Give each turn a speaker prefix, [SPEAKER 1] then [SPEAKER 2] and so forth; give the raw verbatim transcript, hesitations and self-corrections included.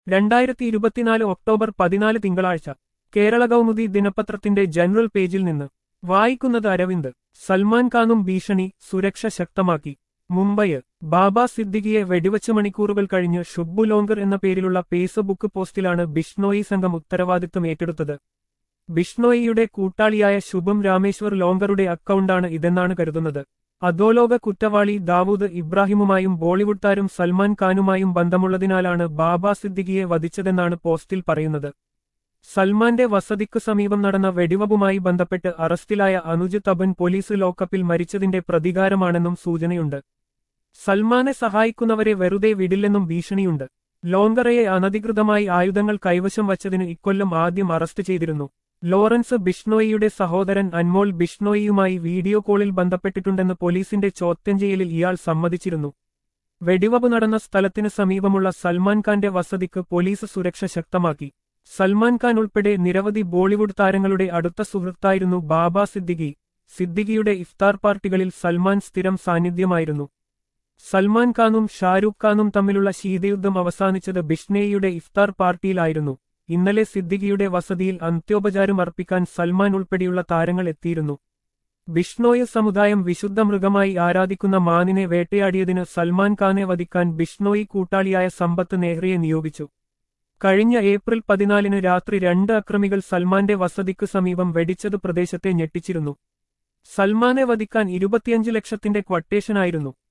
[SPEAKER 1] രണ്ടായിരത്തി ഇരുപത്തിനാല് ഒക്ടോബർ പതിനാല് തിങ്കളാഴ്ച കേരള കൗമുദി ദിനപത്രത്തിന്റെ ജനറൽ പേജിൽ നിന്ന് വായിക്കുന്നത് അരവിന്ദ്. സൽമാൻ ഖാനും ഭീഷണി, സുരക്ഷ ശക്തമാക്കി. മുംബൈ. ബാബ സിദ്ദിഖിയെ വെടിവച്ച് മണിക്കൂറുകൾ കഴിഞ്ഞ് ഷുബ്ബു ലോങ്കർ എന്ന പേരിലുള്ള ഫേസ്ബുക്ക് പോസ്റ്റിലാണ് ബിഷ്ണോയി സംഘം ഉത്തരവാദിത്തം ഏറ്റെടുത്തത്. ബിഷ്ണോയിയുടെ കൂട്ടാളിയായ ശുഭം രാമേശ്വർ ലോങ്കറുടെ അക്കൗണ്ടാണ് ഇതെന്നാണ് കരുതുന്നത്. അധോലോക കുറ്റവാളി ദാവൂദ് ഇബ്രാഹിമുമായും ബോളിവുഡ് താരം സൽമാൻ ഖാനുമായും ബന്ധമുള്ളതിനാലാണ് ബാബ സിദ്ദിഖിയെ വധിച്ചതെന്നാണ് പോസ്റ്റിൽ പറയുന്നത്. സൽമാന്റെ വസതിക്കു സമീപം നടന്ന വെടിവെപ്പുമായി ബന്ധപ്പെട്ട് അറസ്റ്റിലായ അനുജ് തപൻ പോലീസ് ലോക്കപ്പിൽ മരിച്ചതിന്റെ പ്രതികാരമാണെന്നും സൂചനയുണ്ട്. സൽമാനെ സഹായിക്കുന്നവരെ വെറുതെ വിടില്ലെന്നും ഭീഷണിയുണ്ട്. ലോങ്കറയെ അനധികൃതമായി ആയുധങ്ങൾ കൈവശം വച്ചതിന് ഇക്കൊല്ലം ആദ്യം അറസ്റ്റ് ചെയ്തിരുന്നു. ലോറൻസ് ബിഷ്ണോയിയുടെ സഹോദരൻ അൻമോൾ ബിഷ്ണോയിയുമായി വീഡിയോ കോളിൽ ബന്ധപ്പെട്ടിട്ടുണ്ടെന്ന് പോലീസിന്റെ ചോദ്യം ചെയ്യലിൽ ഇയാൾ സമ്മതിച്ചിരുന്നു. വെടിവെപ്പ് നടന്ന സ്ഥലത്തിന് സമീപമുള്ള സൽമാൻ ഖാന്റെ വസതിക്ക് പോലീസ് സുരക്ഷ ശക്തമാക്കി. സൽമാൻ ഖാൻ ഉൾപ്പെടെ നിരവധി ബോളിവുഡ് താരങ്ങളുടെ അടുത്ത സുഹൃത്തായിരുന്നു ബാബ സിദ്ദിഖി. സിദ്ദിഖിയുടെ ഇഫ്താർ പാർട്ടികളിൽ സൽമാൻ സ്ഥിരം സാന്നിധ്യമായിരുന്നു. സൽമാൻ ഖാനും ഷാരൂഖ് ഖാനും തമ്മിലുള്ള ശീതയുദ്ധം അവസാനിച്ചത് ബിഷ്ണോയിയുടെ ഇഫ്താർ പാർട്ടിയിലായിരുന്നു. ഇന്നലെ സിദ്ദിഖിയുടെ വസതിയിൽ അന്ത്യോപചാരം അർപ്പിക്കാൻ സൽമാൻ ഉൾപ്പെടെയുള്ള താരങ്ങൾ എത്തിയിരുന്നു. ബിഷ്ണോയി സമുദായം വിശുദ്ധ മൃഗമായി ആരാധിക്കുന്ന മാനിനെ വേട്ടയാടിയതിന് സൽമാൻ ഖാനെ വധിക്കാൻ ബിഷ്ണോയി കൂട്ടാളിയായ സമ്പത്ത് നെഹ്റയെ നിയോഗിച്ചു. കഴിഞ്ഞ ഏപ്രിൽ പതിനാലിന് രാത്രി രണ്ട് അക്രമികൾ സൽമാന്റെ വസതിക്കു സമീപം വെടിച്ചത് പ്രദേശത്തെ ഞെട്ടിച്ചിരുന്നു. സൽമാനെ വധിക്കാൻ ഇരുപത്തിയഞ്ച് ലക്ഷത്തിന്റെ ക്വട്ടേഷനായിരുന്നു.